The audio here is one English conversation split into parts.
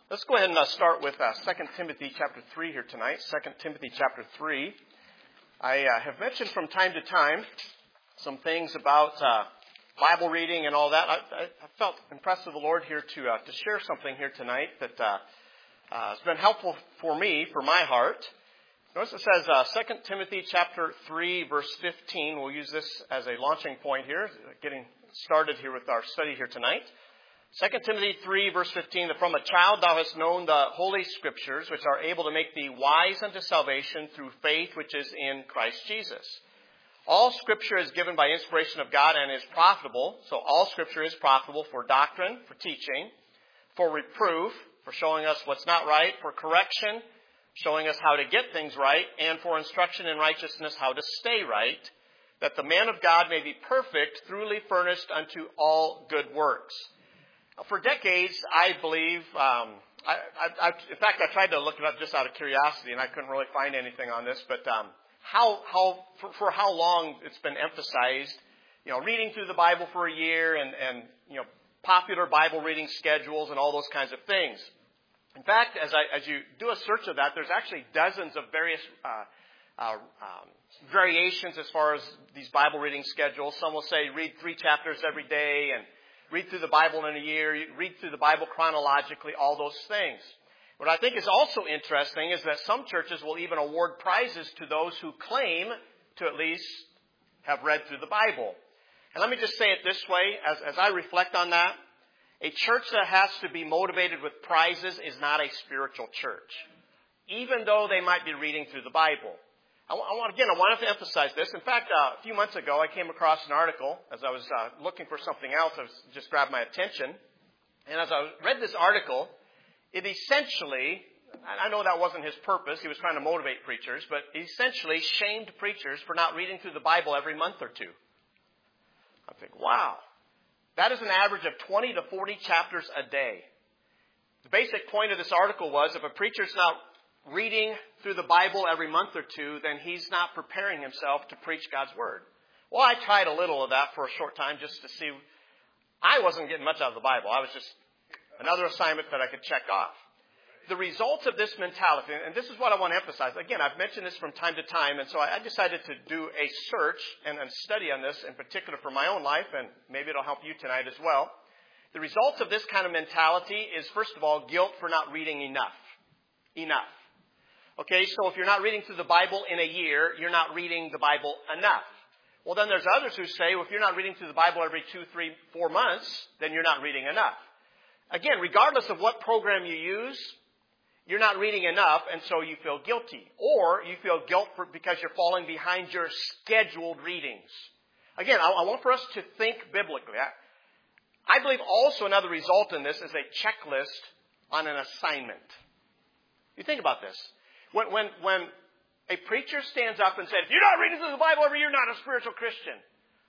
Let's go ahead and start with 2 Timothy chapter 3 here tonight. 2 Timothy chapter 3. I have mentioned from time to time some things about Bible reading and all that. I felt impressed with the Lord here to share something here tonight that has been helpful for me, for my heart. Notice it says 2 Timothy chapter 3 verse 15. We'll use this as a launching point here, getting started here with our study here tonight. 2 Timothy 3, verse 15, that from a child thou hast known the holy scriptures, which are able to make thee wise unto salvation through faith which is in Christ Jesus. All scripture is given by inspiration of God and is profitable. So all scripture is profitable for doctrine, for teaching, for reproof, for showing us what's not right, for correction, showing us how to get things right, and for instruction in righteousness, how to stay right, that the man of God may be perfect, truly furnished unto all good works. For decades, I believe, in fact, I tried to look it up just out of curiosity, and I couldn't really find anything on this, but for how long it's been emphasized, reading through the Bible for a year and popular Bible reading schedules and all those kinds of things. In fact, as you do a search of that, there's actually dozens of various variations as far as these Bible reading schedules. Some will say read 3 chapters every day and read through the Bible in a year, read through the Bible chronologically, all those things. What I think is also interesting is that some churches will even award prizes to those who claim to at least have read through the Bible. And let me just say it this way, as I reflect on that, a church that has to be motivated with prizes is not a spiritual church, even though they might be reading through the Bible. I wanted to emphasize this. In fact, a few months ago, I came across an article as I was looking for something else. It just grabbed my attention. And as I read this article, it essentially, I know that wasn't his purpose. He was trying to motivate preachers, but it essentially shamed preachers for not reading through the Bible every month or two. I think, wow. That is an average of 20 to 40 chapters a day. The basic point of this article was if a preacher's not reading through the Bible every month or two, then he's not preparing himself to preach God's Word. Well, I tried a little of that for a short time just to see. I wasn't getting much out of the Bible. I was just another assignment that I could check off. The results of this mentality, and this is what I want to emphasize. Again, I've mentioned this from time to time, and so I decided to do a search and study on this, in particular for my own life, and maybe it'll help you tonight as well. The results of this kind of mentality is, first of all, guilt for not reading enough. Enough. Okay, so if you're not reading through the Bible in a year, you're not reading the Bible enough. Well, then there's others who say, well, if you're not reading through the Bible every 2, 3, 4 months, then you're not reading enough. Again, regardless of what program you use, you're not reading enough, and so you feel guilty. Or you feel guilt because you're falling behind your scheduled readings. Again, I want for us to think biblically. I believe also another result in this is a checklist on an assignment. You think about this. When a preacher stands up and says, if you're not reading through the Bible every year, you're not a spiritual Christian.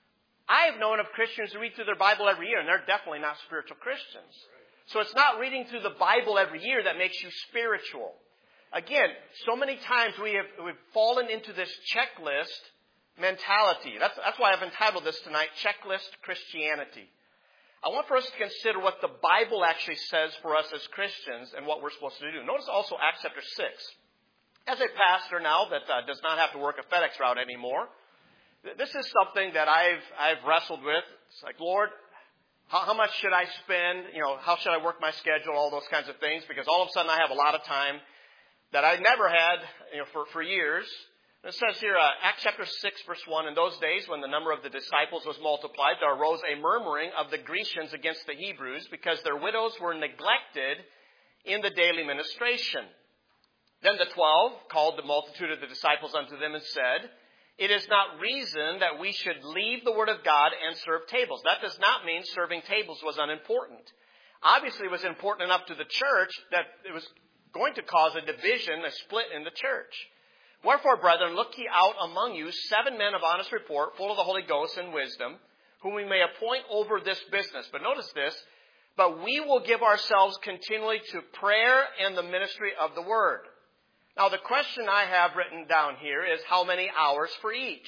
I have known of Christians who read through their Bible every year, and they're definitely not spiritual Christians. So it's not reading through the Bible every year that makes you spiritual. Again, so many times we've fallen into this checklist mentality. That's why I've entitled this tonight, Checklist Christianity. I want for us to consider what the Bible actually says for us as Christians and what we're supposed to do. Notice also Acts chapter 6. As a pastor now that does not have to work a FedEx route anymore, this is something that I've wrestled with. It's like, Lord, how much should I spend? How should I work my schedule? All those kinds of things, because all of a sudden I have a lot of time that I never had, for years. And it says here, Acts chapter 6, verse 1, in those days when the number of the disciples was multiplied, there arose a murmuring of the Grecians against the Hebrews because their widows were neglected in the daily ministration. Then the 12 called the multitude of the disciples unto them and said, it is not reason that we should leave the word of God and serve tables. That does not mean serving tables was unimportant. Obviously, it was important enough to the church that it was going to cause a division, a split in the church. Wherefore, brethren, look ye out among you 7 men of honest report, full of the Holy Ghost and wisdom, whom we may appoint over this business. But notice this, but we will give ourselves continually to prayer and the ministry of the word. Now, the question I have written down here is how many hours for each?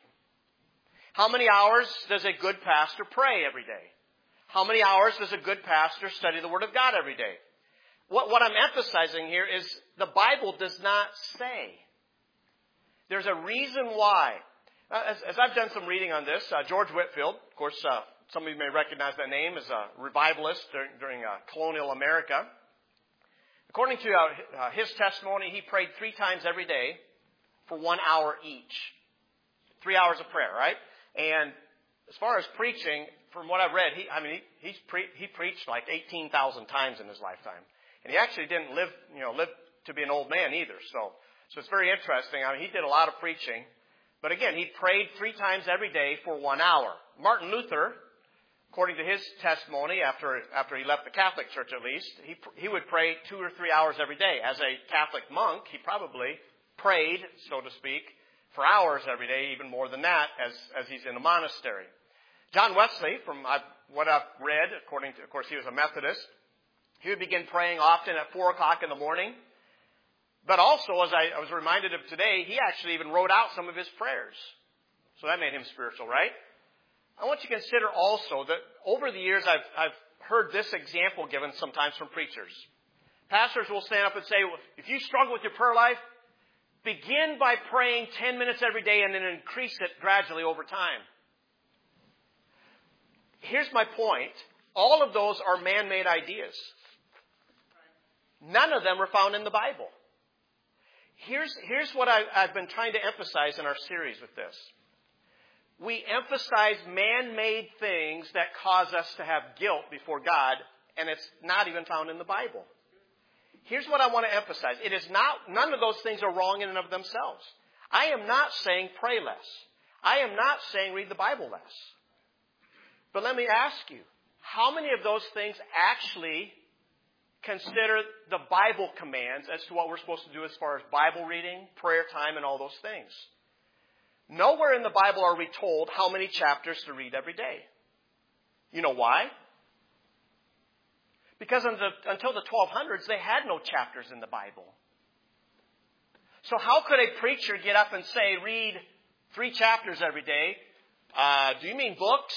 How many hours does a good pastor pray every day? How many hours does a good pastor study the Word of God every day? what I'm emphasizing here is the Bible does not say. There's a reason why. As I've done some reading on this, George Whitefield, of course, some of you may recognize that name as a revivalist during colonial America. According to his testimony, he prayed 3 times every day for 1 hour each. 3 hours of prayer, right? And as far as preaching, from what I've read, he preached like 18,000 times in his lifetime. And he actually didn't live to be an old man either. So it's very interesting. He did a lot of preaching. But again, he prayed 3 times every day for 1 hour. Martin Luther, according to his testimony, after he left the Catholic Church at least, he would pray 2 or 3 hours every day. As a Catholic monk, he probably prayed, so to speak, for hours every day, even more than that, as he's in a monastery. John Wesley, from what I've read, of course, he was a Methodist, he would begin praying often at 4 o'clock in the morning. But also, as I was reminded of today, he actually even wrote out some of his prayers. So that made him spiritual, right? I want you to consider also that over the years I've heard this example given sometimes from preachers. Pastors will stand up and say, well, if you struggle with your prayer life, begin by praying 10 minutes every day and then increase it gradually over time. Here's my point. All of those are man-made ideas. None of them are found in the Bible. Here's what I've been trying to emphasize in our series with this. We emphasize man-made things that cause us to have guilt before God, and it's not even found in the Bible. Here's what I want to emphasize. None of those things are wrong in and of themselves. I am not saying pray less. I am not saying read the Bible less. But let me ask you, how many of those things actually consider the Bible commands as to what we're supposed to do as far as Bible reading, prayer time, and all those things? Nowhere in the Bible are we told how many chapters to read every day. You know why? Because until the 1200s, they had no chapters in the Bible. So how could a preacher get up and say, read 3 chapters every day? Do you mean books?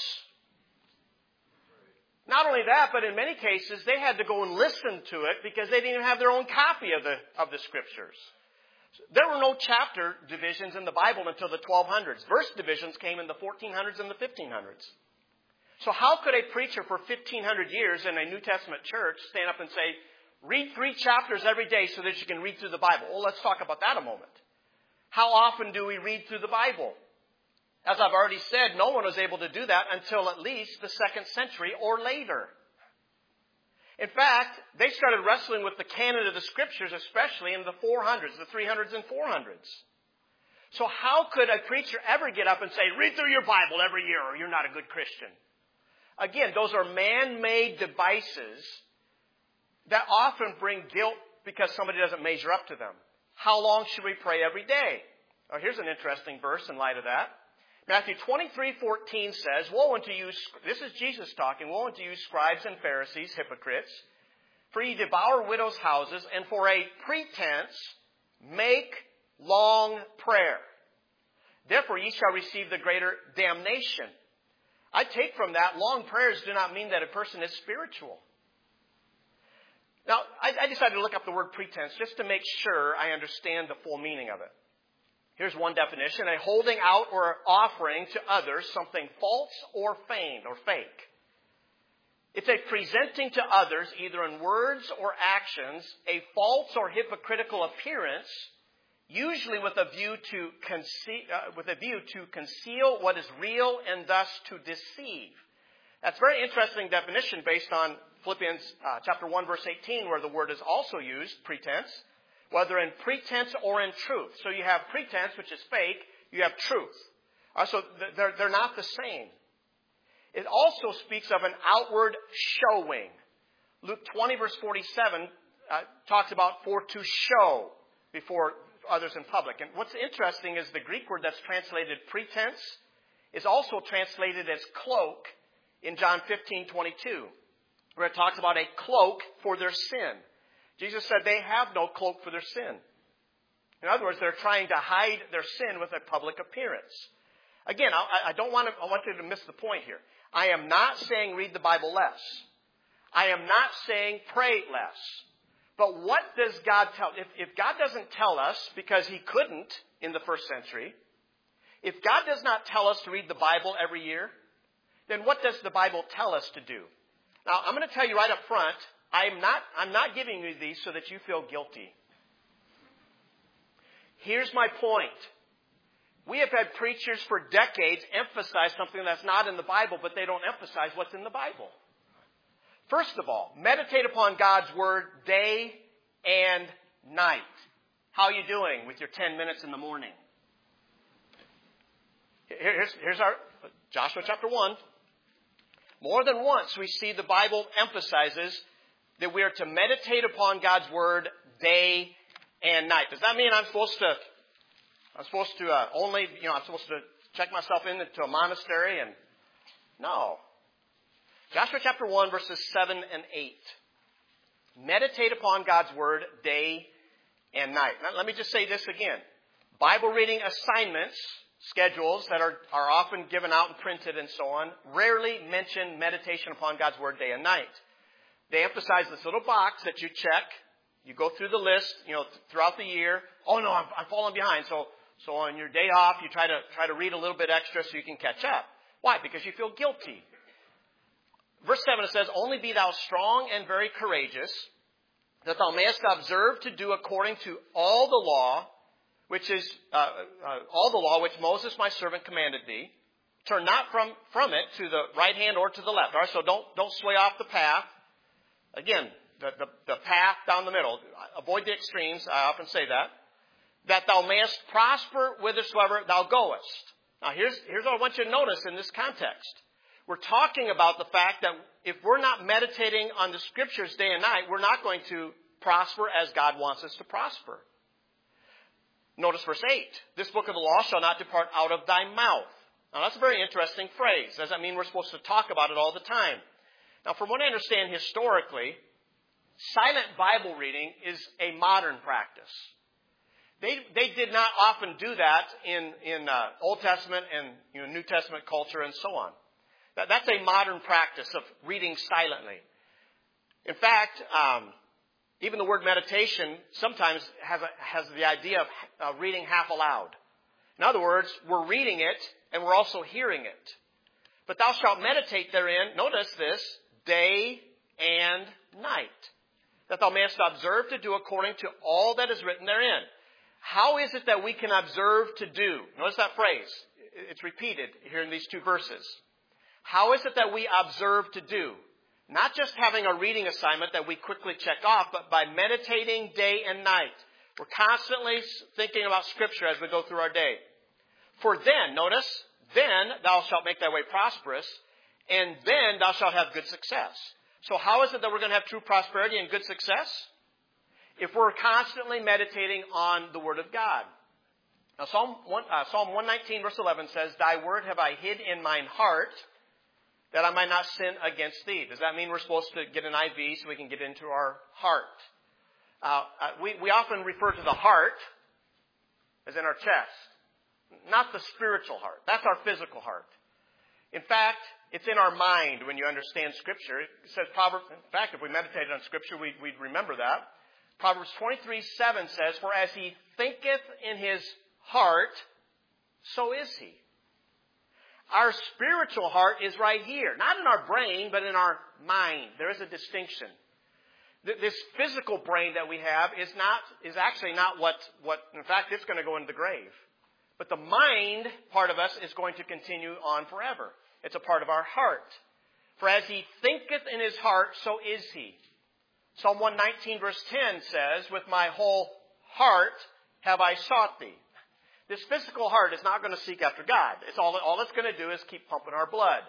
Not only that, but in many cases, they had to go and listen to it because they didn't even have their own copy of the Scriptures. There were no chapter divisions in the Bible until the 1200s. Verse divisions came in the 1400s and the 1500s. So how could a preacher for 1500 years in a New Testament church stand up and say, read 3 chapters every day so that you can read through the Bible? Well, let's talk about that a moment. How often do we read through the Bible? As I've already said, no one was able to do that until at least the 2nd century or later. In fact, they started wrestling with the canon of the Scriptures, especially in the 400s, the 300s and 400s. So how could a preacher ever get up and say, read through your Bible every year or you're not a good Christian? Again, those are man-made devices that often bring guilt because somebody doesn't measure up to them. How long should we pray every day? Oh, here's an interesting verse in light of that. Matthew 23:14 says, woe unto you, this is Jesus talking, woe unto you, scribes and Pharisees, hypocrites, for ye devour widows' houses, and for a pretense make long prayer. Therefore ye shall receive the greater damnation. I take from that, long prayers do not mean that a person is spiritual. Now, I decided to look up the word pretense just to make sure I understand the full meaning of it. Here's one definition: a holding out or offering to others something false or feigned or fake. It's a presenting to others, either in words or actions, a false or hypocritical appearance, usually with a view to conceal what is real and thus to deceive. That's a very interesting definition based on Philippians chapter 1, verse 18, where the word is also used, pretense, whether in pretense or in truth. So you have pretense, which is fake. You have truth. So they're not the same. It also speaks of an outward showing. Luke 20, verse 47, talks about for to show before others in public. And what's interesting is the Greek word that's translated pretense is also translated as cloak in John 15:22, where it talks about a cloak for their sin. Jesus said they have no cloak for their sin. In other words, they're trying to hide their sin with a public appearance. Again, I want you to miss the point here. I am not saying read the Bible less. I am not saying pray less. But what does God tell? If God doesn't tell us, because he couldn't in the first century, if God does not tell us to read the Bible every year, then what does the Bible tell us to do? Now, I'm going to tell you right up front, I'm not giving you these so that you feel guilty. Here's my point. We have had preachers for decades emphasize something that's not in the Bible, but they don't emphasize what's in the Bible. First of all, meditate upon God's Word day and night. How are you doing with your 10 minutes in the morning? Here's our Joshua chapter 1. More than once we see the Bible emphasizes that we are to meditate upon God's Word day and night. Does that mean I'm supposed to check myself into a monastery and no. Joshua chapter 1 verses 7 and 8. Meditate upon God's Word day and night. Now, let me just say this again. Bible reading assignments, schedules that are often given out and printed and so on, rarely mention meditation upon God's Word day and night. They emphasize this little box that you check. You go through the list, throughout the year. Oh no, I'm falling behind. So on your day off, you try to read a little bit extra so you can catch up. Why? Because you feel guilty. Verse 7, it says, only be thou strong and very courageous, that thou mayest observe to do according to all the law, which Moses my servant commanded thee. Turn not from it to the right hand or to the left. All right, so don't sway off the path. Again, the path down the middle. Avoid the extremes. I often say that. That thou mayest prosper whithersoever thou goest. Now here's what I want you to notice in this context. We're talking about the fact that if we're not meditating on the Scriptures day and night, we're not going to prosper as God wants us to prosper. Notice verse 8. This book of the law shall not depart out of thy mouth. Now that's a very interesting phrase. Does that mean we're supposed to talk about it all the time? Now from what I understand historically, silent Bible reading is a modern practice. They did not often do that in Old Testament and New Testament culture and so on. That's a modern practice of reading silently. In fact, even the word meditation sometimes has the idea of reading half aloud. In other words, we're reading it and we're also hearing it. But thou shalt meditate therein, notice this, day and night, that thou mayest observe to do according to all that is written therein. How is it that we can observe to do? Notice that phrase. It's repeated here in these two verses. How is it that we observe to do? Not just having a reading assignment that we quickly check off, but by meditating day and night. We're constantly thinking about Scripture as we go through our day. For then, notice, then thou shalt make thy way prosperous, and then thou shalt have good success. So how is it that we're going to have true prosperity and good success? If we're constantly meditating on the Word of God. Now Psalm 119 verse 11 says, Thy word have I hid in mine heart, that I might not sin against thee. Does that mean we're supposed to get an IV so we can get into our heart? We often refer to the heart as in our chest. Not the spiritual heart. That's our physical heart. In fact, it's in our mind when you understand Scripture. It says Proverbs, in fact, if we meditated on Scripture, we'd remember that. Proverbs 23:7 says, For as he thinketh in his heart, so is he. Our spiritual heart is right here. Not in our brain, but in our mind. There is a distinction. This physical brain that we have is actually not what, in fact, it's going to go into the grave. But the mind part of us is going to continue on forever. It's a part of our heart. For as he thinketh in his heart, so is he. Psalm 119 verse 10 says, With my whole heart have I sought thee. This physical heart is not going to seek after God. All it's going to do is keep pumping our blood.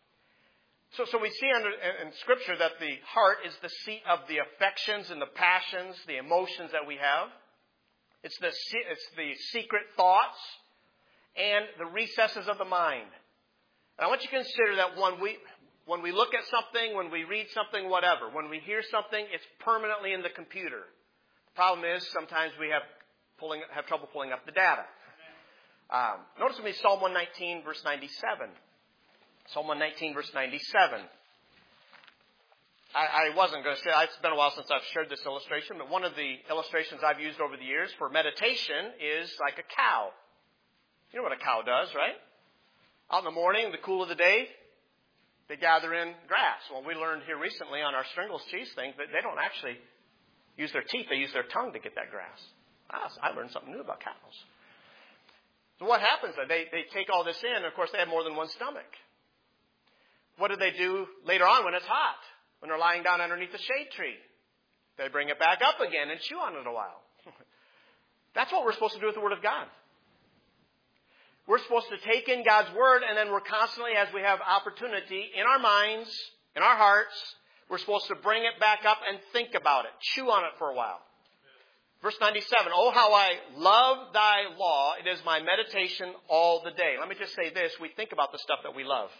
So we see in Scripture that the heart is the seat of the affections and the passions, the emotions that we have. It's the secret thoughts and the recesses of the mind. And I want you to consider that when we look at something, when we read something, whatever, when we hear something, it's permanently in the computer. The problem is sometimes we have trouble pulling up the data. Notice with me Psalm 119 verse 97. Psalm 119 verse 97. I wasn't going to say, it's been a while since I've shared this illustration, but one of the illustrations I've used over the years for meditation is like a cow. You know what a cow does, right? Out in the morning, in the cool of the day, they gather in grass. Well, we learned here recently on our Stringles cheese thing that they don't actually use their teeth, they use their tongue to get that grass. I learned something new about cows. So what happens? They take all this in, and of course they have more than one stomach. What do they do later on when it's hot? When they're lying down underneath the shade tree? They bring it back up again and chew on it a while. That's what we're supposed to do with the Word of God. We're supposed to take in God's Word, and then we're constantly, as we have opportunity, in our minds, in our hearts, we're supposed to bring it back up and think about it. Chew on it for a while. Verse 97, oh, how I love thy law. It is my meditation all the day. Let me just say this. We think about the stuff that we love.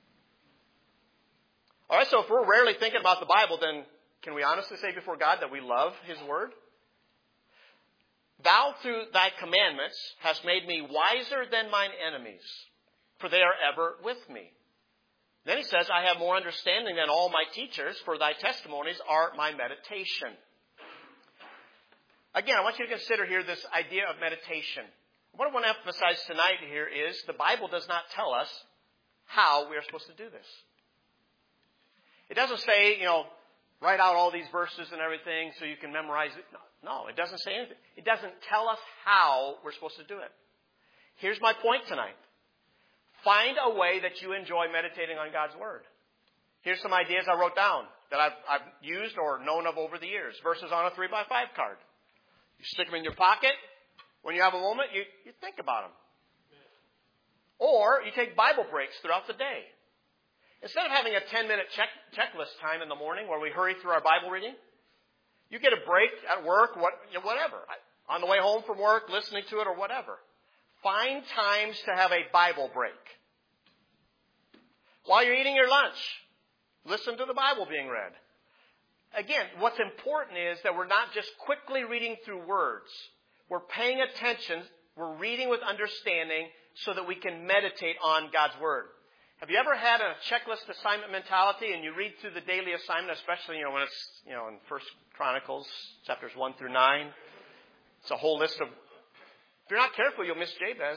All right, so if we're rarely thinking about the Bible, then can we honestly say before God that we love His Word? Thou through thy commandments hast made me wiser than mine enemies, for they are ever with me. Then he says, I have more understanding than all my teachers, for thy testimonies are my meditation. Again, I want you to consider here this idea of meditation. What I want to emphasize tonight here is the Bible does not tell us how we are supposed to do this. It doesn't say, write out all these verses and everything so you can memorize it. No, it doesn't say anything. It doesn't tell us how we're supposed to do it. Here's my point tonight. Find a way that you enjoy meditating on God's Word. Here's some ideas I wrote down that I've used or known of over the years. Verses on a 3x5 card. You stick them in your pocket. When you have a moment, you think about them. Or you take Bible breaks throughout the day. Instead of having a 10-minute checklist time in the morning where we hurry through our Bible reading, you get a break at work, whatever. On the way home from work, listening to it or whatever. Find times to have a Bible break. While you're eating your lunch, listen to the Bible being read. Again, what's important is that we're not just quickly reading through words. We're paying attention. We're reading with understanding so that we can meditate on God's Word. Have you ever had a checklist assignment mentality and you read through the daily assignment, especially, when it's, in 1 Chronicles, chapters 1 through 9? It's a whole list of, if you're not careful, you'll miss Jabez.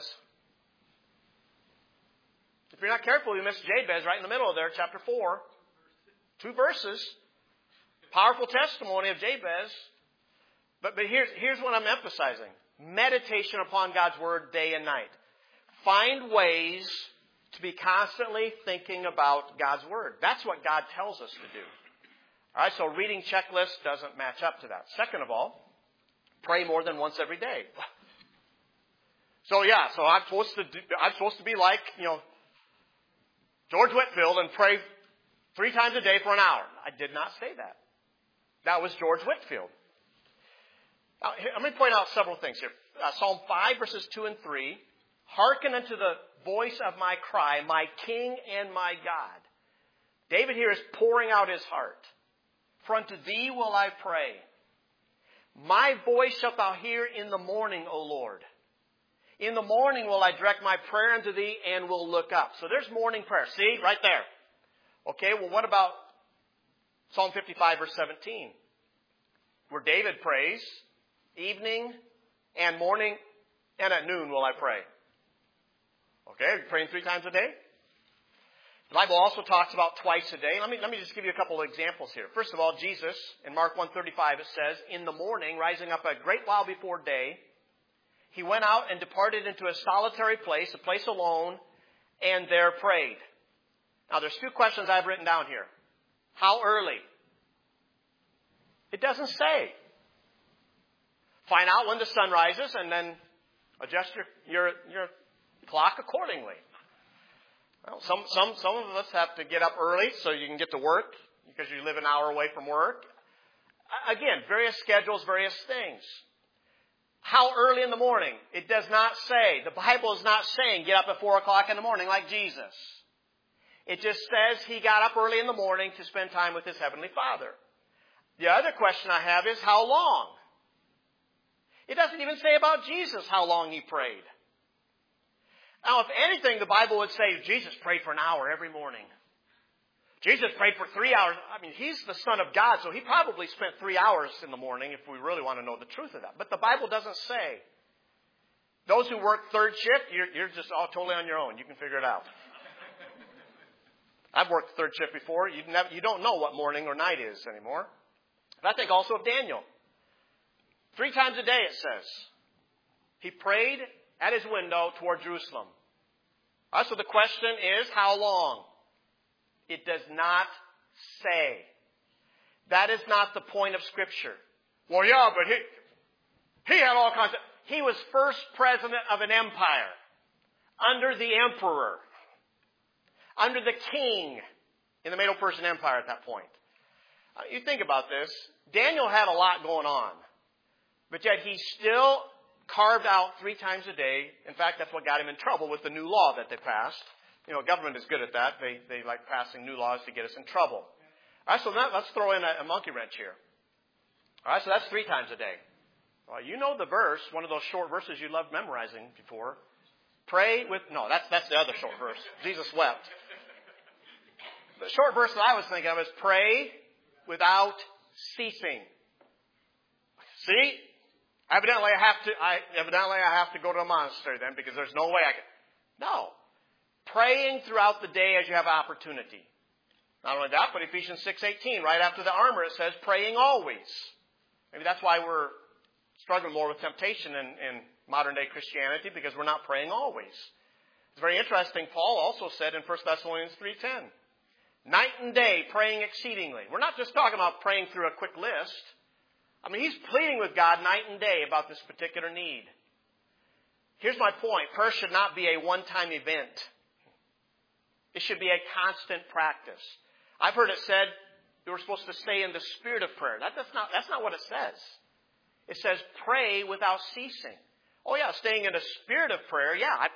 If you're not careful, you'll miss Jabez right in the middle of there, chapter 4. 2 verses. Powerful testimony of Jabez. But here's what I'm emphasizing. Meditation upon God's Word day and night. Find ways to be constantly thinking about God's Word. That's what God tells us to do. All right, so reading checklist doesn't match up to that. Second of all, pray more than once every day. So I'm supposed to be like, George Whitefield and pray 3 times a day for an hour. I did not say that. That was George Whitefield. Now, I'm going to point out several things here. Psalm 5, verses 2 and 3. Hearken unto the voice of my cry, my King and my God. David here is pouring out his heart. For unto thee will I pray. My voice shalt thou hear in the morning, O Lord. In the morning will I direct my prayer unto thee and will look up. So there's morning prayer. See, right there. Okay, well, what about Psalm 55, verse 17? Where David prays, evening and morning and at noon will I pray. Okay, are you praying 3 times a day? The Bible also talks about twice a day. Let me just give you a couple of examples here. First of all, Jesus, in Mark 1:35, it says, in the morning, rising up a great while before day, he went out and departed into a solitary place, a place alone, and there prayed. Now, there's 2 questions I've written down here. How early? It doesn't say. Find out when the sun rises and then adjust your clock accordingly. Well, some of us have to get up early so you can get to work because you live an hour away from work. Again, various schedules, various things. How early in the morning? It does not say. The Bible is not saying get up at 4 o'clock in the morning like Jesus. It just says he got up early in the morning to spend time with his Heavenly Father. The other question I have is how long? It doesn't even say about Jesus how long he prayed. Now, if anything, the Bible would say Jesus prayed for an hour every morning. Jesus prayed for 3 hours. I mean, he's the Son of God, so he probably spent 3 hours in the morning if we really want to know the truth of that. But the Bible doesn't say. Those who work third shift, you're just all totally on your own. You can figure it out. I've worked third shift before. You don't know what morning or night is anymore. But I think also of Daniel. 3 times a day, it says. He prayed at his window toward Jerusalem. All right, so the question is, how long? It does not say. That is not the point of Scripture. Well, yeah, but he had all kinds of... He was first president of an empire. Under the emperor. Under the king in the Medo-Persian Empire at that point. You think about this. Daniel had a lot going on. But yet he still carved out 3 times a day. In fact, that's what got him in trouble with the new law that they passed. You know, government is good at that. They like passing new laws to get us in trouble. All right, so now let's throw in a monkey wrench here. All right, so that's 3 times a day. Well, you know the verse, one of those short verses you loved memorizing before. Pray with... No, that's the other short verse. Jesus wept. The short verse that I was thinking of is pray without ceasing. See? Evidently I have to go to a monastery then because there's no way I can... No. Praying throughout the day as you have opportunity. Not only that, but Ephesians 6:18, right after the armor, it says praying always. Maybe that's why we're struggling more with temptation in modern day Christianity, because we're not praying always. It's very interesting. Paul also said in 1 Thessalonians 3:10, night and day praying exceedingly. We're not just talking about praying through a quick list. I mean, he's pleading with God night and day about this particular need. Here's my point. Prayer should not be a one-time event. It should be a constant practice. I've heard it said we were supposed to stay in the spirit of prayer. That's not what it says. It says pray without ceasing. Oh yeah, staying in the spirit of prayer.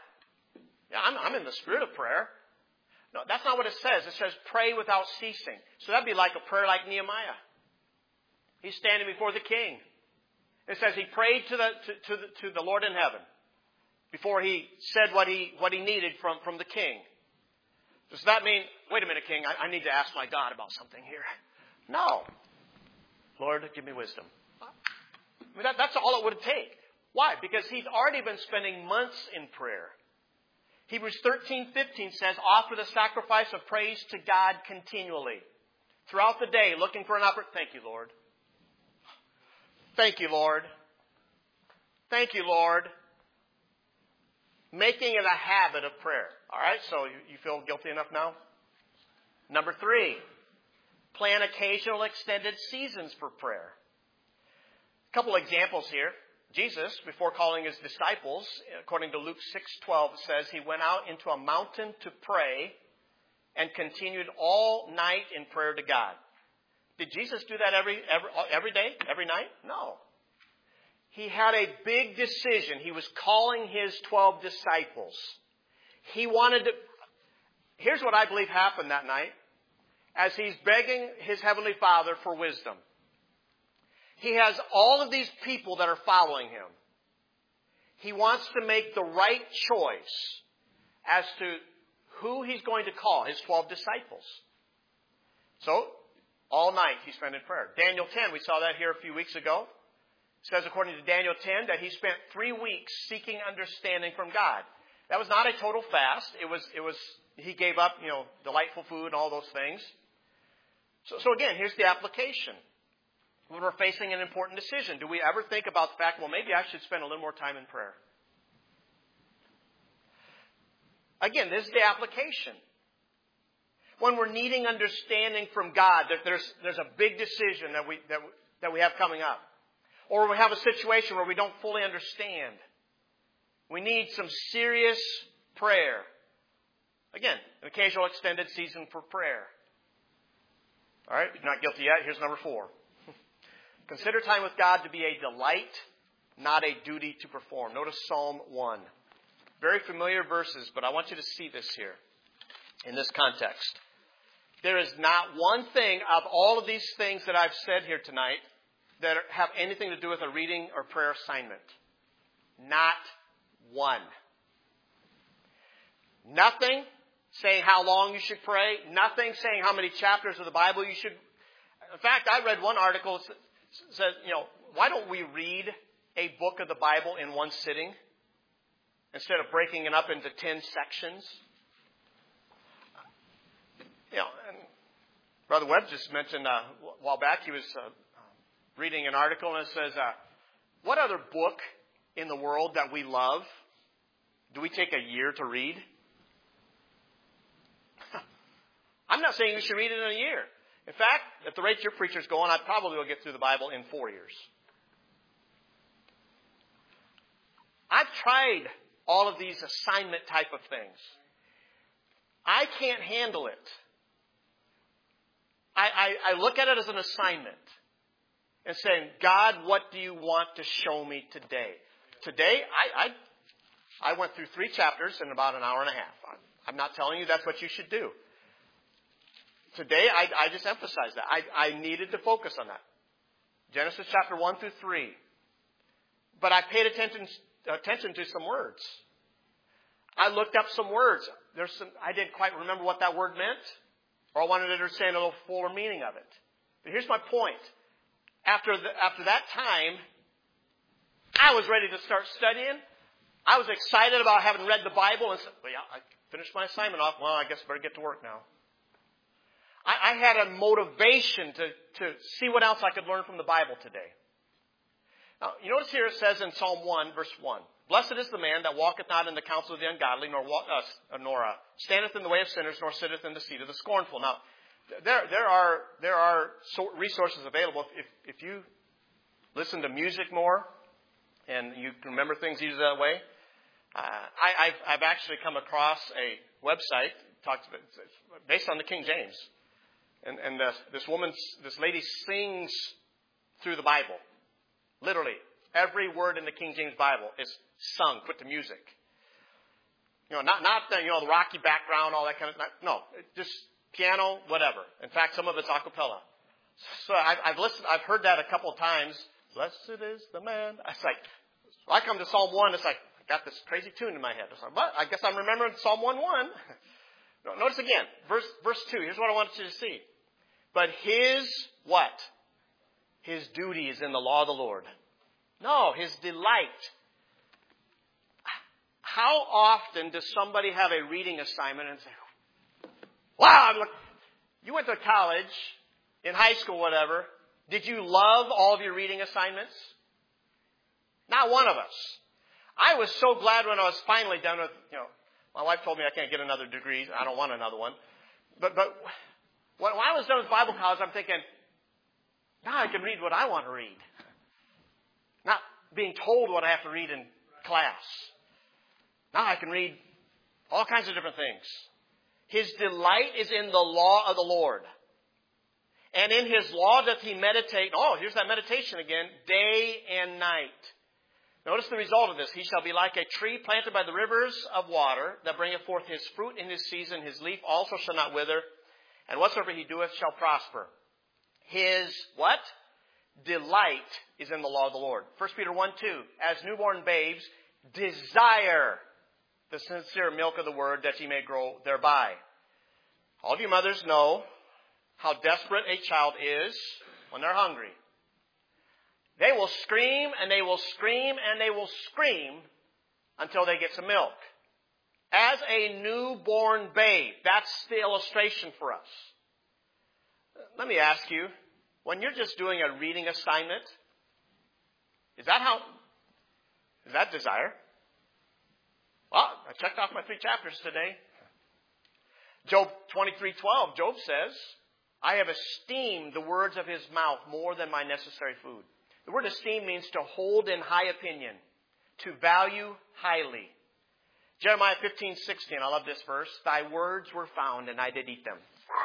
I'm in the spirit of prayer. No, that's not what it says. It says pray without ceasing. So that'd be like a prayer like Nehemiah. He's standing before the king. It says he prayed to the Lord in heaven before he said what he needed from the king. Does that mean, wait a minute, king, I need to ask my God about something here? No. Lord, give me wisdom. I mean, that's all it would take. Why? Because he's already been spending months in prayer. Hebrews 13:15 says, offer the sacrifice of praise to God continually. Throughout the day, looking for an opportunity. Thank you, Lord. Thank you, Lord. Thank you, Lord. Making it a habit of prayer. All right, so you feel guilty enough now? Number 3, plan occasional extended seasons for prayer. A couple examples here. Jesus, before calling his disciples, according to Luke 6:12, says he went out into a mountain to pray and continued all night in prayer to God. Did Jesus do that every day, every night? No. He had a big decision. He was calling his 12 disciples. He wanted to... Here's what I believe happened that night. As he's begging his Heavenly Father for wisdom. He has all of these people that are following him. He wants to make the right choice as to who he's going to call, his 12 disciples. So, all night he spent in prayer. Daniel 10, we saw that here a few weeks ago. It says, according to Daniel 10, that he spent 3 weeks seeking understanding from God. That was not a total fast. It was he gave up, delightful food and all those things. So again, here's the application. When we're facing an important decision, do we ever think about the fact, well, maybe I should spend a little more time in prayer? Again, this is the application. When we're needing understanding from God, that there's a big decision that we have coming up. Or we have a situation where we don't fully understand. We need some serious prayer. Again, an occasional extended season for prayer. All right, if you're not guilty yet, here's number 4. Consider time with God to be a delight, not a duty to perform. Notice Psalm 1. Very familiar verses, but I want you to see this here in this context. There is not one thing of all of these things that I've said here tonight that have anything to do with a reading or prayer assignment. Not one. Nothing saying how long you should pray. Nothing saying how many chapters of the Bible you should. In fact, I read one article that says, why don't we read a book of the Bible in one sitting instead of breaking it up into 10 sections? And Brother Webb just mentioned a while back, he was reading an article and it says, what other book in the world that we love do we take a year to read? I'm not saying you should read it in a year. In fact, at the rate your preacher's going, I probably will get through the Bible in 4 years. I've tried all of these assignment type of things. I can't handle it. I look at it as an assignment and saying, God, what do you want to show me today? Today, I went through 3 chapters in about an hour and a half. I'm not telling you that's what you should do. Today, I just emphasized that. I needed to focus on that. Genesis chapter 1 through 3. But I paid attention to some words. I looked up some words. I didn't quite remember what that word meant, or I wanted to understand a little fuller meaning of it. But here's my point. After that time, I was ready to start studying. I was excited about having read the Bible and said, well, yeah, I finished my assignment off. Well, I guess I better get to work now. I had a motivation to see what else I could learn from the Bible today. Now, you notice here it says in Psalm 1, verse 1, Blessed is the man that walketh not in the counsel of the ungodly, nor standeth in the way of sinners, nor sitteth in the seat of the scornful. Now, there are resources available. If you listen to music more and you can remember things easier that way, I've actually come across a website based on the King James. And this lady sings through the Bible. Literally, every word in the King James Bible is sung, put to music. Not the rocky background, all that kind of stuff. No, just piano, whatever. In fact, some of it's a cappella. So I've heard that a couple of times. Blessed is the man. I come to Psalm 1, it's like, I got this crazy tune in my head. It's like, but I guess I'm remembering Psalm 1:1. Notice again, verse 2. Here's what I want you to see. But his what? His duty is in the law of the Lord. No, his delight. How often does somebody have a reading assignment and say, wow, you went to college, in high school, whatever. Did you love all of your reading assignments? Not one of us. I was so glad when I was finally done with, my wife told me I can't get another degree. I don't want another one. But when I was done with Bible college, I'm thinking, now I can read what I want to read. Not being told what I have to read in class. Now I can read all kinds of different things. His delight is in the law of the Lord. And in his law doth he meditate. Oh, here's that meditation again. Day and night. Notice the result of this. He shall be like a tree planted by the rivers of water that bringeth forth his fruit in his season. His leaf also shall not wither. And whatsoever he doeth shall prosper. His what? Delight is in the law of the Lord. 1 Peter 1:2. As newborn babes, desire the sincere milk of the word that ye may grow thereby. All of you mothers know how desperate a child is when they're hungry. They will scream and they will scream and they will scream until they get some milk. As a newborn babe, that's the illustration for us. Let me ask you, when you're just doing a reading assignment, is that desire? Well, I checked off my 3 chapters today. Job 23:12, Job says, I have esteemed the words of his mouth more than my necessary food. The word esteem means to hold in high opinion, to value highly. Jeremiah 15:16, I love this verse. Thy words were found and I did eat them.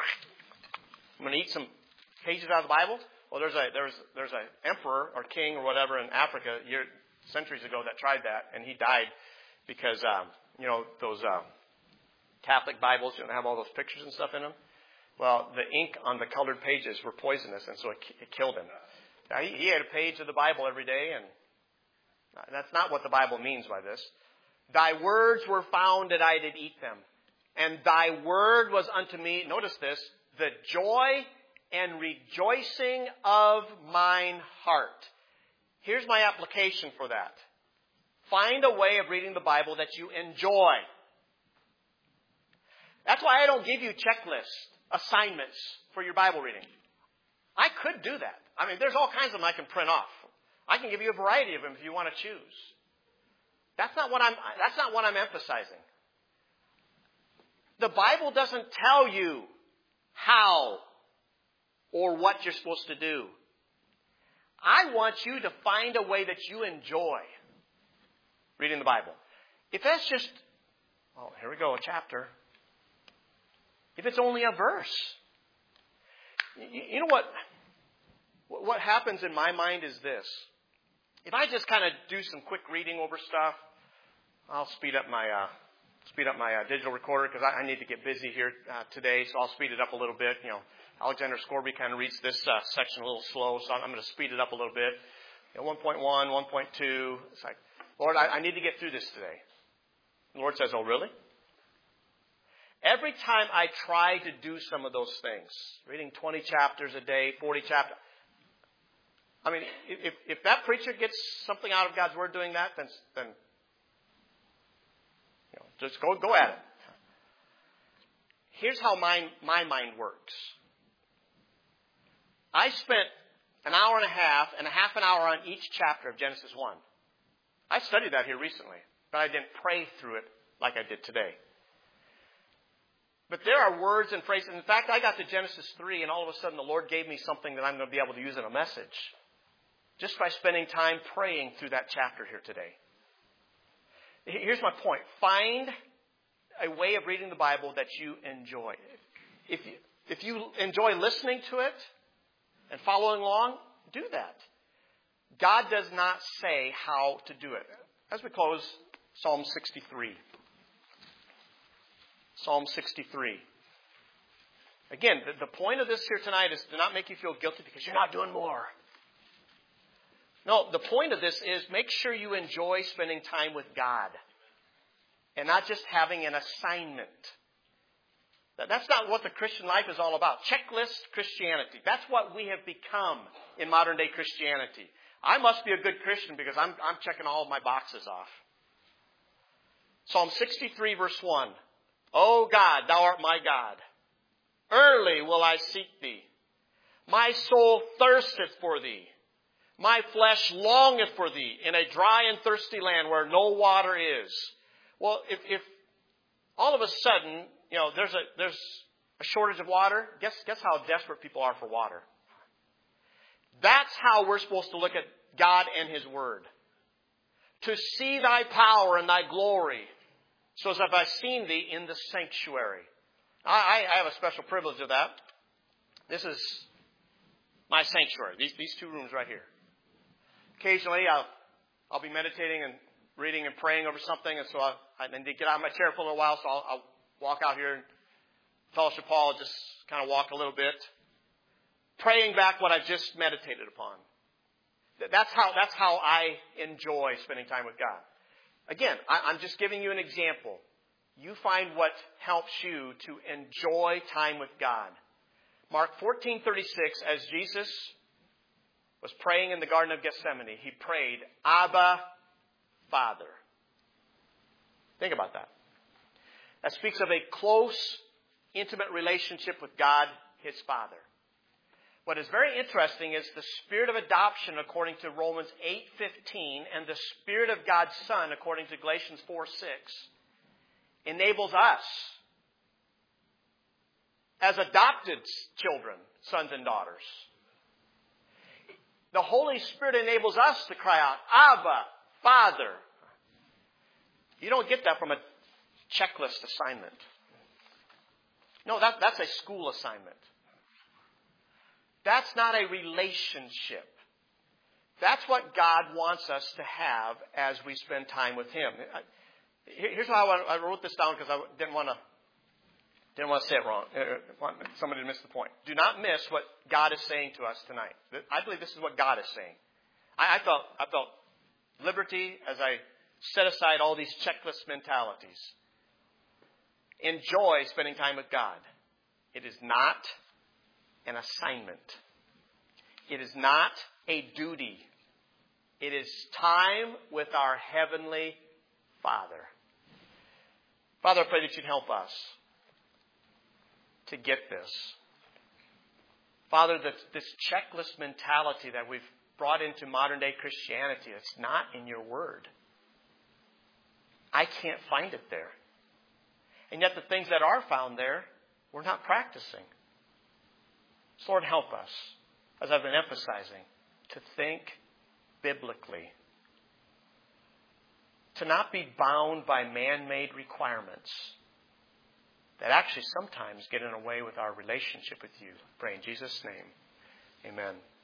I'm going to eat some pages out of the Bible. Well, there's an emperor or king or whatever in Africa centuries ago that tried that, and he died because those Catholic Bibles have all those pictures and stuff in them. Well, the ink on the colored pages were poisonous, and so it killed him. Now, he had a page of the Bible every day, and that's not what the Bible means by this. Thy words were found, and I did eat them. And thy word was unto me, notice this, the joy and rejoicing of mine heart. Here's my application for that. Find a way of reading the Bible that you enjoy. That's why I don't give you checklists, assignments for your Bible reading. I could do that. I mean, there's all kinds of them I can print off. I can give you a variety of them if you want to choose. That's not what I'm emphasizing. The Bible doesn't tell you how or what you're supposed to do. I want you to find a way that you enjoy reading the Bible. If that's just, oh, here we go, a chapter. If it's only a verse. You know what happens in my mind is this. If I just kind of do some quick reading over stuff, I'll speed up my digital recorder because I need to get busy here today, so I'll speed it up a little bit. You know, Alexander Scorby kind of reads this section a little slow, so I'm going to speed it up a little bit. You know, 1.1, 1.2. It's like, Lord, I need to get through this today. The Lord says, oh, really? Every time I try to do some of those things, reading 20 chapters a day, 40 chapters, I mean, if that preacher gets something out of God's Word doing that, then you know, just go at it. Here's how my mind works. I spent an hour and a half an hour on each chapter of Genesis 1. I studied that here recently, but I didn't pray through it like I did today. But there are words and phrases. In fact, I got to Genesis 3, and all of a sudden the Lord gave me something that I'm going to be able to use in a message just by spending time praying through that chapter here today. Here's my point. Find a way of reading the Bible that you enjoy. If you enjoy listening to it and following along, do that. God does not say how to do it. As we close, Psalm 63. Psalm 63. Again, the point of this here tonight is to not make you feel guilty because you're not doing more. No, the point of this is make sure you enjoy spending time with God and not just having an assignment. That's not what the Christian life is all about. Checklist Christianity. That's what we have become in modern day Christianity. I must be a good Christian because I'm checking all of my boxes off. Psalm 63 verse 1. O God, thou art my God. Early will I seek thee. My soul thirsteth for thee. My flesh longeth for thee in a dry and thirsty land where no water is. Well, if all of a sudden, you know, there's a shortage of water, guess how desperate people are for water. That's how we're supposed to look at God and His Word. To see thy power and thy glory, so as have I seen thee in the sanctuary. I have a special privilege of that. This is my sanctuary. These two rooms right here. Occasionally, I'll be meditating and reading and praying over something, and so I need to get out of my chair for a little while. So I'll walk out here and fellowship hall, just kind of walk a little bit, praying back what I've just meditated upon. That's how I enjoy spending time with God. Again, I'm just giving you an example. You find what helps you to enjoy time with God. Mark 14:36, as Jesus was praying in the Garden of Gethsemane, He prayed, Abba, Father. Think about that. That speaks of a close, intimate relationship with God, His Father. What is very interesting is the spirit of adoption, according to Romans 8:15, and the spirit of God's Son, according to Galatians 4:6, enables us, as adopted children, sons and daughters. The Holy Spirit enables us to cry out, Abba, Father. You don't get that from a checklist assignment. No, that's a school assignment. That's not a relationship. That's what God wants us to have as we spend time with Him. Here's how I wrote this down because I didn't want to say it wrong. Somebody to miss the point. Do not miss what God is saying to us tonight. I believe this is what God is saying. I felt liberty as I set aside all these checklist mentalities. enjoy spending time with God. It is not an assignment. It is not a duty. It is time with our Heavenly Father. Father, I pray that you'd help us to get this. Father, this checklist mentality that we've brought into modern day Christianity, it's not in your word. I can't find it there. And yet the things that are found there, we're not practicing. So Lord, help us, as I've been emphasizing, to think biblically. To not be bound by man-made requirements that actually sometimes get in the way with our relationship with you. I pray in Jesus' name. Amen.